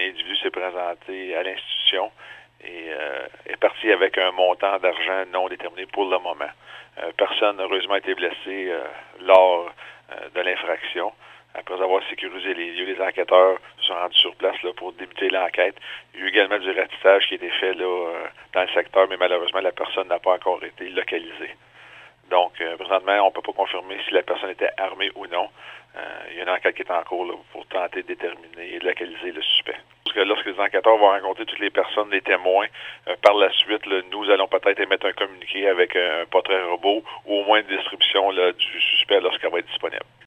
l'individu s'est présenté à l'institution et est parti avec un montant d'argent non déterminé pour le moment. Personne, heureusement, a été blessé lors de l'infraction. Après avoir sécurisé les lieux, les enquêteurs se sont rendus sur place là, pour débuter l'enquête. Il y a eu également du ratissage qui a été fait là, dans le secteur, mais malheureusement, la personne n'a pas encore été localisée. Donc, présentement, on ne peut pas confirmer si la personne était armée ou non. Il y a une enquête qui est en cours là, pour tenter de déterminer et de localiser le suspect. Parce que lorsque les enquêteurs vont rencontrer toutes les personnes, les témoins, par la suite, là, nous allons peut-être émettre un communiqué avec un portrait robot ou au moins une description là, du suspect lorsqu'elle va être disponible.